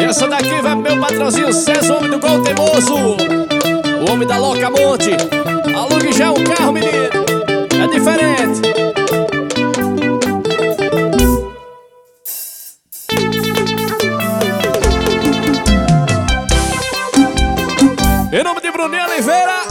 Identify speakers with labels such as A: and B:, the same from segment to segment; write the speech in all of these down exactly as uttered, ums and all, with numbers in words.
A: Essa daqui vai pro meu patrãozinho César, o homem do gol teimoso, o homem da Loca Monte. Alugue já um carro, menino, é diferente. Em nome de Bruninho Oliveira.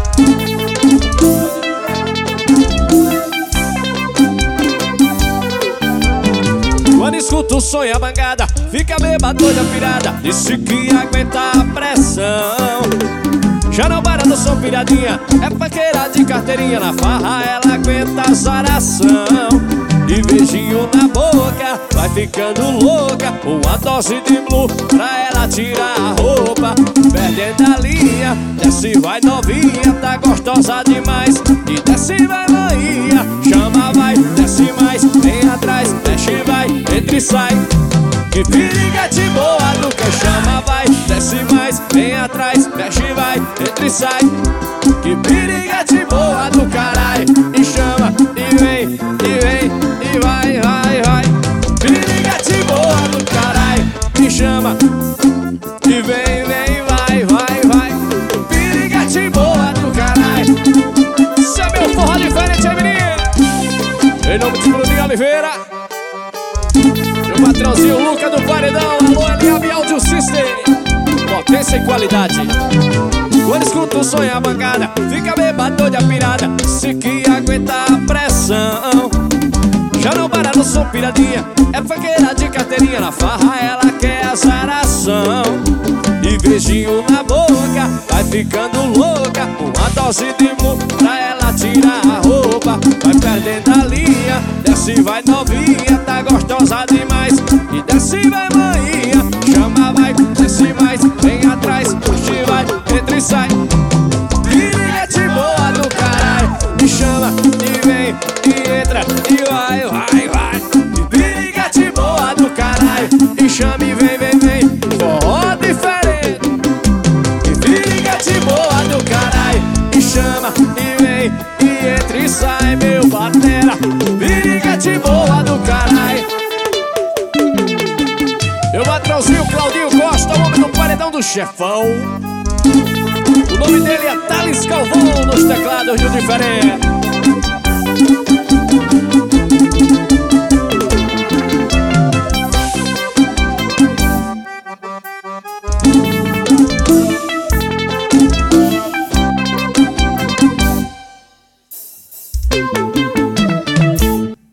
A: Quando escuta o som e a bangada, fica bêbado, doida, pirada. Disse que ia aguentar a pressão. Já não para no som, piradinha, é paqueira de carteirinha. Na farra ela aguenta a zaração. E beijinho na boca, vai ficando louca. Uma dose de blue pra ela tirar a roupa. Perdendo a linha, desce vai novinha. Tá gostosa demais, e desce vai maninha. Chama vai, desce mais, vem atrás, mexe vai, entra e sai. Que piriguete boa do que chama vai, desce mais, vem atrás, mexe vai, entra e sai. Que piriguete boa do caralho. E chama, e vem, e vem, e vai, vai, vai. Piriguete boa do caralho. E chama, e vem, vem, vai, vai, vai. Piriguete boa do caralho. Isso é meu forró diferente, aí, menino. Em nome de Bruninho Oliveira, meu patrãozinho Luca do Paredão. Alô, L A B Audio System, potência e qualidade. Quando escuta o som e a bancada, fica bêbado, doida, pirada. Se que aguenta a pressão. Já não para no som, piradinha, é faqueira de carteirinha. Na farra ela quer azaração. E beijinho na boca, vai ficando louca. Uma dose de blue pra ela tirar a roupa. Vai perdendo a linha, desce vai novinha. Tá gostosa demais, e desce vai maninha. Chama vai, desce mais, vem atrás, puxa vai, entra e sai. Piriguete boa do caralho. Me chama, e vem, e entra, e vai, vai, vai. Piriguete boa do caralho. E chama e vem, vem, vem. Forró diferente. Piriguete boa do caralho. E chama, e vem, e entra e sai, meu batera. Piriguete boa do caralho. Meu patrãozinho Claudinho Costa, o homem do Paredão do Chefão. O nome dele é Thales Calvão, nos teclados do diferente.